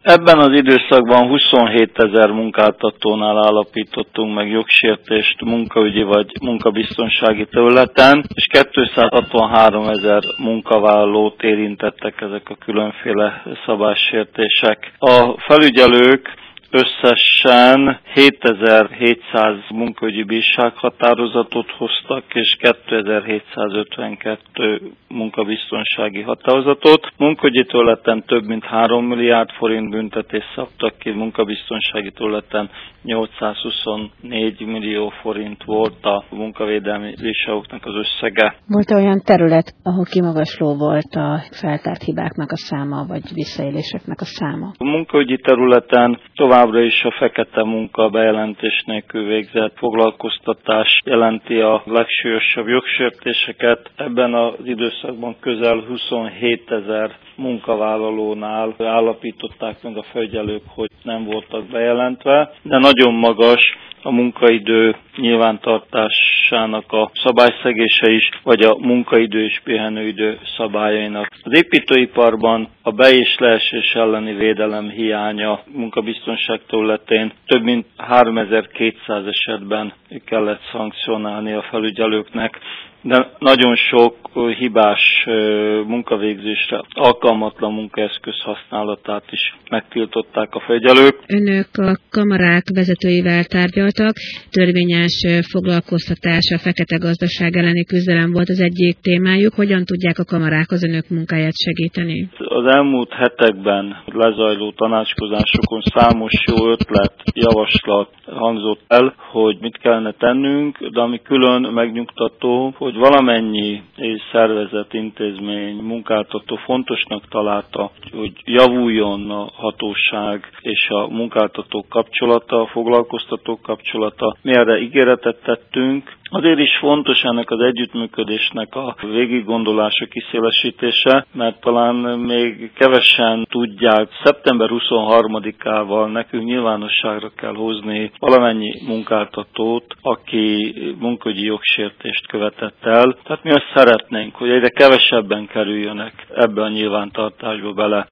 Ebben az időszakban 27 000 munkáltatónál állapítottunk meg jogsértést munkaügyi vagy munkabiztonsági területen, és 263 000 munkavállalót érintettek ezek a különféle szabálysértések. A felügyelők összesen 7700 munkaügyi bírsághatározatot hoztak, és 2752 munkabiztonsági határozatot. Munkaügyi területen több mint 3 milliárd forint büntetést szabtak ki, munkabiztonsági területen 824 millió forint volt a munkavédelmi bírságoknak az összege. Volt olyan terület, ahol kimagasló volt a feltárt hibáknak a száma, vagy visszaéléseknek a száma? A munkaügyi területen továbbra is a fekete munka bejelentés nélkül végzett foglalkoztatás jelenti a legsúlyosabb jogsértéseket. Ebben az időszakban közel 27 000 munkavállalónál állapították meg a felügyelők, hogy nem voltak bejelentve, de nagyon magas a munkaidő nyilvántartásának a szabályszegése is, vagy a munkaidő és pihenőidő szabályainak. Az építőiparban a be- és leesés elleni védelem hiánya munkabiztonság területén több mint 3200 esetben kellett szankcionálni a felügyelőknek, de nagyon sok hibás munkavégzésre alkalmatlan munkaeszköz használatát is megtiltották a felügyelők. Önök a kamarák vezetőivel tárgyaltak, törvényes foglalkoztatás, a fekete gazdaság elleni küzdelem volt az egyik témájuk. Hogyan tudják a kamarák az önök munkáját segíteni? Az elmúlt hetekben lezajló tanácskozásokon számos jó ötlet, javaslat hangzott el, hogy mit kellene tennünk, de ami külön megnyugtató, hogy valamennyi szervezet, intézmény, munkáltató fontosnak találta, hogy javuljon a hatóság és a munkáltatók kapcsolata, a foglalkoztatók kapcsolata. Mi erre ígéretet tettünk. Azért is fontos ennek az együttműködésnek a végiggondolása, kiszélesítése, mert talán még kevesen tudják, szeptember 23-ával nekünk nyilvánosságra kell hozni valamennyi munkáltatót, aki munkaügyi jogsértést követett el. Tehát mi azt szeretnénk, hogy egyre kevesebben kerüljönek ebbe a nyilvántartásba bele.